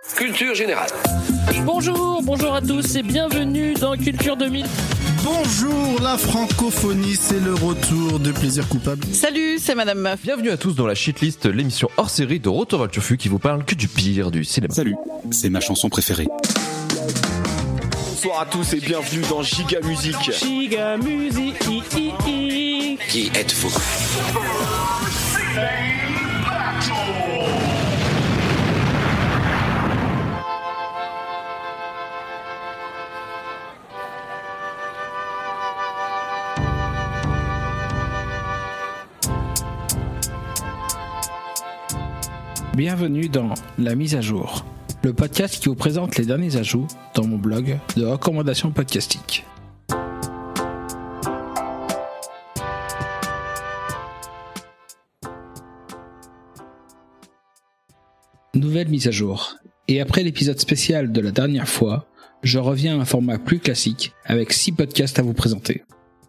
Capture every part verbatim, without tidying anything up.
Culture générale. Bonjour, bonjour à tous et bienvenue dans Culture deux mille. Bonjour, la francophonie, c'est le retour de Plaisir Coupable. Salut, c'est Madame Meuf. Bienvenue à tous dans la Shitlist, l'émission hors série de Retour Turfu qui vous parle que du pire du cinéma. Salut, c'est ma chanson préférée. Bonsoir à tous et bienvenue dans Giga Musique. Giga Musique. Qui êtes-vous ? Bienvenue dans La Mise à Jour, le podcast qui vous présente les derniers ajouts dans mon blog de recommandations podcastiques. Nouvelle mise à jour. Et après l'épisode spécial de la dernière fois, je reviens à un format plus classique avec six podcasts à vous présenter.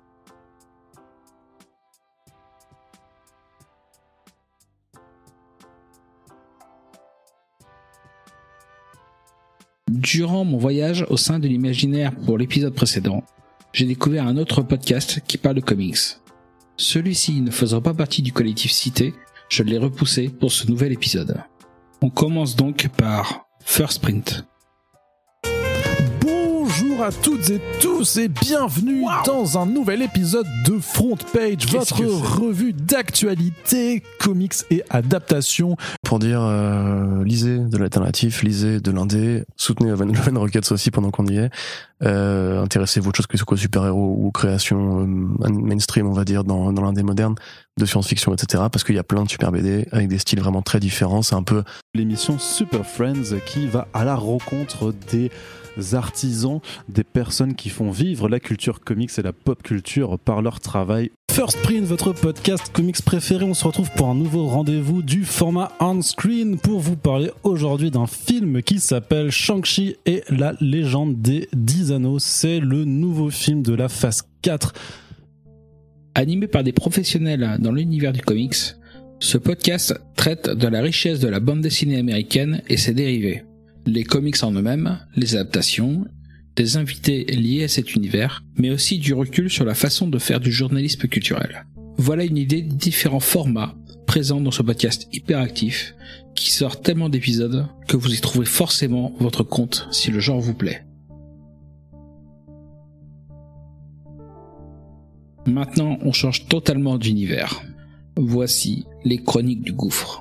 Durant mon voyage au sein de l'imaginaire pour l'épisode précédent, j'ai découvert un autre podcast qui parle de comics. Celui-ci ne faisant pas partie du collectif cité, je l'ai repoussé pour ce nouvel épisode. On commence donc par First Print. Bonjour à toutes et tous et bienvenue wow. dans un nouvel épisode de Front Page, Qu'est-ce votre revue d'actualité, comics et adaptations. Pour dire, euh, lisez de l'alternatif, lisez de l'indé, soutenez Van Rockets aussi pendant qu'on y est, euh, intéressez-vous aux choses que ce soit super-héros ou création euh, mainstream, on va dire, dans, dans l'indé moderne, de science-fiction, et cetera. Parce qu'il y a plein de super B D avec des styles vraiment très différents. C'est un peu l'émission Super Friends qui va à la rencontre des artisans, des personnes qui font vivre la culture comics et la pop culture par leur travail. First Print, votre podcast comics préféré, on se retrouve pour un nouveau rendez-vous du format on-screen pour vous parler aujourd'hui d'un film qui s'appelle Shang-Chi et la légende des dix anneaux. C'est le nouveau film de la phase quatre. Animé par des professionnels dans l'univers du comics, ce podcast traite de la richesse de la bande dessinée américaine et ses dérivés. Les comics en eux-mêmes, les adaptations, des invités liés à cet univers, mais aussi du recul sur la façon de faire du journalisme culturel. Voilà une idée de différents formats présents dans ce podcast hyperactif qui sort tellement d'épisodes que vous y trouvez forcément votre compte si le genre vous plaît. Maintenant, on change totalement d'univers. Voici les Chroniques du Gouffre.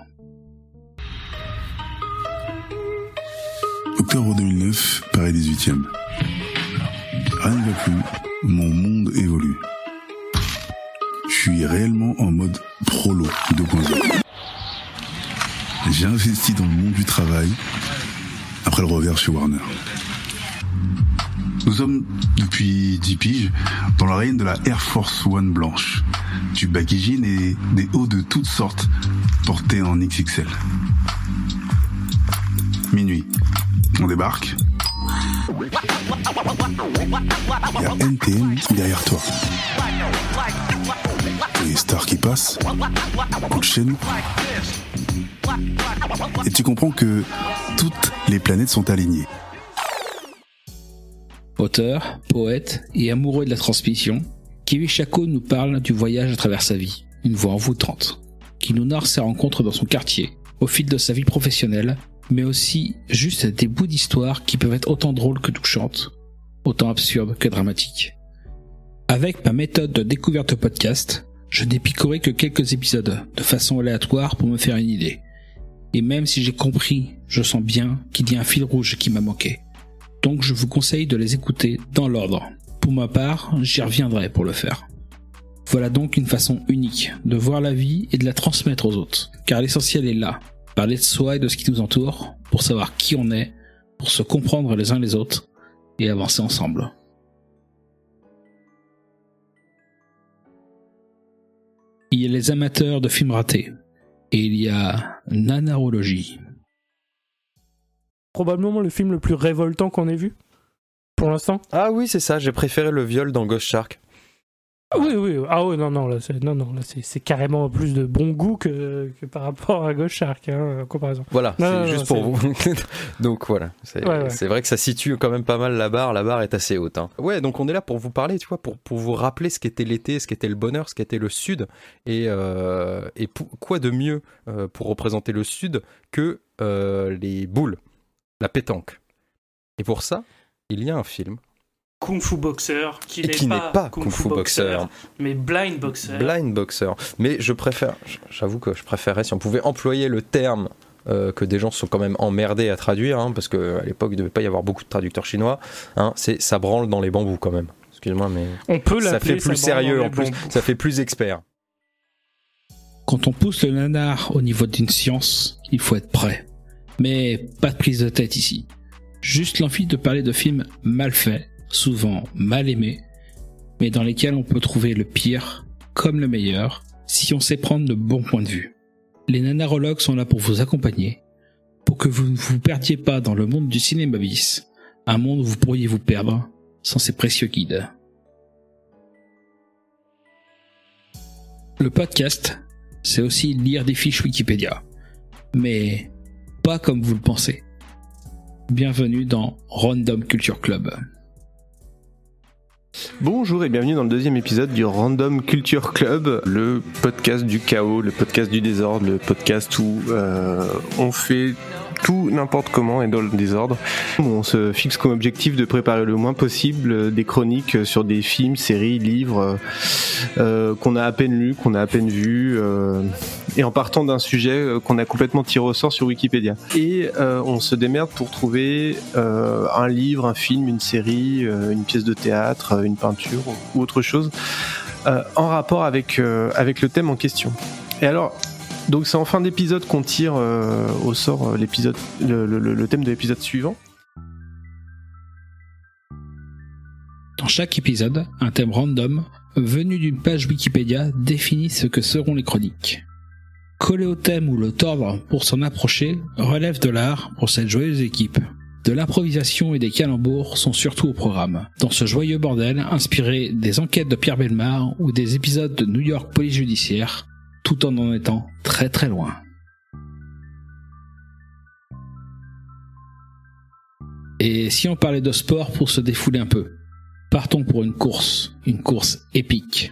Octobre deux mille neuf, Paris dix-huitième. Rien ne va plus, mon monde évolue. Je suis réellement en mode prolo deux point zéro. J'ai investi dans le monde du travail après le revers chez Warner. Nous sommes depuis dix piges dans la règne de la Air Force One blanche, du baggy jean et des hauts de toutes sortes portés en X X L. Minuit, on débarque. Il y a N T M derrière toi. Les stars qui passent, coup de chaîne. Et tu comprends que toutes les planètes sont alignées. Auteur, poète et amoureux de la transmission, Kiwi Chaco nous parle du voyage à travers sa vie, une voix envoûtante, qui nous narre ses rencontres dans son quartier, au fil de sa vie professionnelle, mais aussi juste des bouts d'histoire qui peuvent être autant drôles que touchantes, autant absurdes que dramatiques. Avec ma méthode de découverte podcast, je n'ai picoré que quelques épisodes, de façon aléatoire pour me faire une idée. Et même si j'ai compris, je sens bien qu'il y a un fil rouge qui m'a manqué. Donc je vous conseille de les écouter dans l'ordre. Pour ma part, j'y reviendrai pour le faire. Voilà donc une façon unique de voir la vie et de la transmettre aux autres, car l'essentiel est là. Parler de soi et de ce qui nous entoure, pour savoir qui on est, pour se comprendre les uns les autres, et avancer ensemble. Il y a les amateurs de films ratés, et il y a Nanarologie. Probablement le film le plus révoltant qu'on ait vu, pour l'instant. Ah oui, c'est ça, j'ai préféré le viol dans Ghost Shark. Oui, oui, ah oui, non, non, là, c'est, non, non, là, c'est, c'est carrément plus de bon goût que, que par rapport à Ghost Shark, hein, en comparaison. Voilà, non, c'est non, juste non, pour c'est... vous. Donc voilà, c'est, ouais, ouais. c'est vrai que ça situe quand même pas mal la barre, la barre est assez haute. Hein. Ouais, donc on est là pour vous parler, tu vois, pour, pour vous rappeler ce qu'était l'été, ce qu'était le bonheur, ce qu'était le Sud, et, euh, et pour, quoi de mieux euh, pour représenter le Sud que euh, les boules, la pétanque. Et pour ça, il y a un film. Kung Fu Boxer, qui, et n'est, qui pas n'est pas Kung, Kung Fu Boxer, Boxer, mais Blind Boxer. Blind Boxer. Mais je préfère, j'avoue que je préférerais si on pouvait employer le terme euh, que des gens sont quand même emmerdés à traduire, hein, parce qu'à l'époque il ne devait pas y avoir beaucoup de traducteurs chinois, hein, c'est ça branle dans les bambous quand même. Excuse-moi, mais on peut ça fait plus ça sérieux en plus, ça fait plus expert. Quand on pousse le nanar au niveau d'une science, il faut être prêt. Mais pas de prise de tête ici. Juste l'envie de parler de films mal faits, souvent mal aimés, mais dans lesquels on peut trouver le pire comme le meilleur si on sait prendre le bon point de vue. Les nanarologues sont là pour vous accompagner, pour que vous ne vous perdiez pas dans le monde du cinéma bis, un monde où vous pourriez vous perdre sans ces précieux guides. Le podcast, c'est aussi lire des fiches Wikipédia, mais pas comme vous le pensez. Bienvenue dans Random Culture Club. Bonjour et bienvenue dans le deuxième épisode du Random Culture Club, le podcast du chaos, le podcast du désordre, le podcast où euh, on fait tout n'importe comment et dans le désordre. On se fixe comme objectif de préparer le moins possible des chroniques sur des films, séries, livres euh, qu'on a à peine lus, qu'on a à peine vus, euh, et en partant d'un sujet qu'on a complètement tiré au sort sur Wikipédia. Et euh, on se démerde pour trouver euh, un livre, un film, une série, euh, une pièce de théâtre, une peinture ou autre chose euh, en rapport avec, euh, avec le thème en question. Et alors, donc c'est en fin d'épisode qu'on tire euh, au sort euh, l'épisode, le, le, le thème de l'épisode suivant. Dans chaque épisode, un thème random venu d'une page Wikipédia définit ce que seront les chroniques. Coller au thème ou le tordre pour s'en approcher relève de l'art pour cette joyeuse équipe. De l'improvisation et des calembours sont surtout au programme, dans ce joyeux bordel inspiré des enquêtes de Pierre Bellemare ou des épisodes de New York Police Judiciaire, tout en en étant très très loin. Et si on parlait de sport pour se défouler un peu, partons pour une course, une course épique.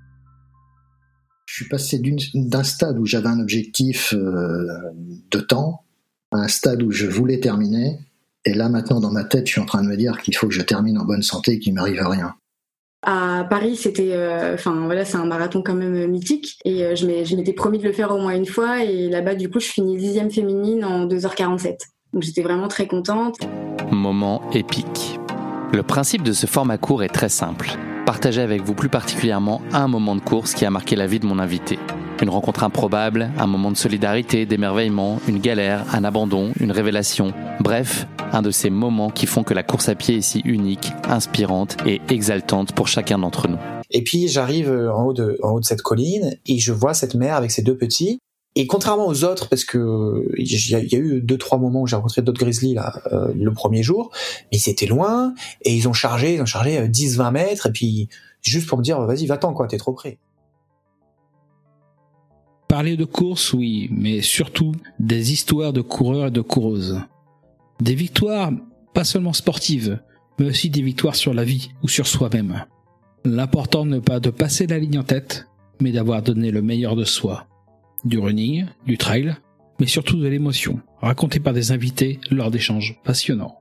Je suis passé d'une, d'un stade où j'avais un objectif euh, de temps à un stade où je voulais terminer. Et là, maintenant, dans ma tête, je suis en train de me dire qu'il faut que je termine en bonne santé et qu'il ne m'arrive rien. À Paris, c'était, enfin euh, voilà, c'est un marathon quand même mythique. Et euh, je, m'ai, je m'étais promis de le faire au moins une fois. Et là-bas, du coup, je finis dixième féminine en deux heures quarante-sept. Donc j'étais vraiment très contente. Moment épique. Le principe de ce format court est très simple. Partager avec vous plus particulièrement un moment de course qui a marqué la vie de mon invité. Une rencontre improbable, un moment de solidarité, d'émerveillement, une galère, un abandon, une révélation. Bref, un de ces moments qui font que la course à pied est si unique, inspirante et exaltante pour chacun d'entre nous. Et puis j'arrive en haut de, en haut de cette colline et je vois cette mère avec ses deux petits. Et contrairement aux autres, parce que il y, y a eu deux trois moments où j'ai rencontré d'autres grizzlies là euh, le premier jour, mais c'était loin et ils ont chargé, ils ont chargé dix vingt mètres et puis juste pour me dire vas-y va-t'en quoi, t'es trop près. Parler de course, oui, mais surtout des histoires de coureurs et de coureuses. Des victoires, pas seulement sportives, mais aussi des victoires sur la vie ou sur soi-même. L'important n'est pas de passer la ligne en tête, mais d'avoir donné le meilleur de soi. Du running, du trail, mais surtout de l'émotion, racontée par des invités lors d'échanges passionnants.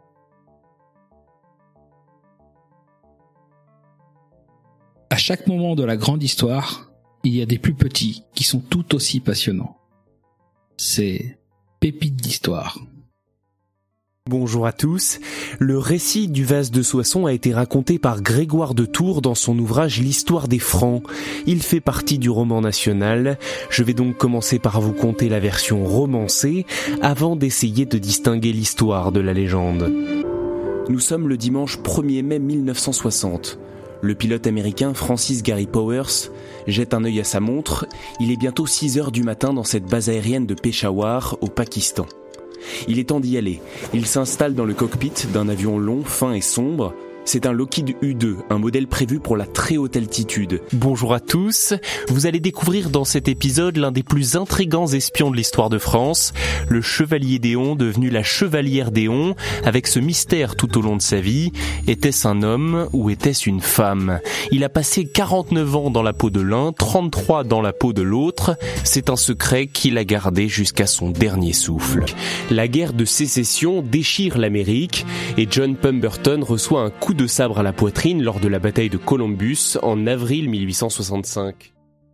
À chaque moment de la grande histoire, il y a des plus petits qui sont tout aussi passionnants. C'est Pépites d'histoire. Bonjour à tous. Le récit du vase de Soissons a été raconté par Grégoire de Tours dans son ouvrage L'histoire des Francs. Il fait partie du roman national. Je vais donc commencer par vous conter la version romancée avant d'essayer de distinguer l'histoire de la légende. Nous sommes le dimanche premier mai mille neuf cent soixante. Le pilote américain Francis Gary Powers jette un œil à sa montre. Il est bientôt six heures du matin dans cette base aérienne de Peshawar, au Pakistan. Il est temps d'y aller. Il s'installe dans le cockpit d'un avion long, fin et sombre. C'est un Lockheed U deux, un modèle prévu pour la très haute altitude. Bonjour à tous, vous allez découvrir dans cet épisode l'un des plus intrigants espions de l'histoire de France, le chevalier d'Éon devenu la chevalière d'Éon, avec ce mystère tout au long de sa vie. Était-ce un homme ou était-ce une femme ? Il a passé quarante-neuf ans dans la peau de l'un, trente-trois dans la peau de l'autre. C'est un secret qu'il a gardé jusqu'à son dernier souffle. La guerre de sécession déchire l'Amérique et John Pemberton reçoit un coup de sabre à la poitrine lors de la bataille de Columbus en avril mille huit cent soixante-cinq.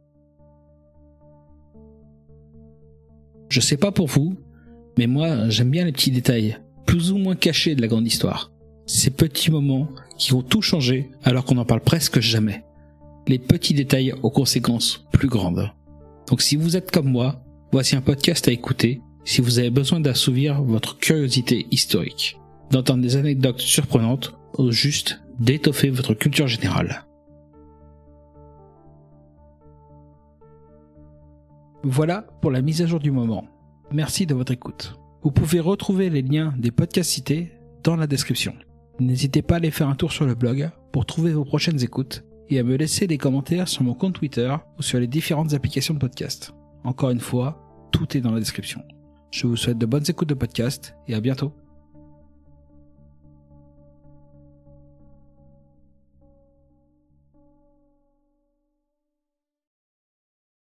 Je sais pas pour vous, mais moi j'aime bien les petits détails, plus ou moins cachés de la grande histoire. Ces petits moments qui vont tout changer alors qu'on n'en parle presque jamais. Les petits détails aux conséquences plus grandes. Donc si vous êtes comme moi, voici un podcast à écouter si vous avez besoin d'assouvir votre curiosité historique, d'entendre des anecdotes surprenantes ou juste d'étoffer votre culture générale. Voilà pour la mise à jour du moment. Merci de votre écoute. Vous pouvez retrouver les liens des podcasts cités dans la description. N'hésitez pas à aller faire un tour sur le blog pour trouver vos prochaines écoutes et à me laisser des commentaires sur mon compte Twitter ou sur les différentes applications de podcast. Encore une fois, tout est dans la description. Je vous souhaite de bonnes écoutes de podcast et à bientôt.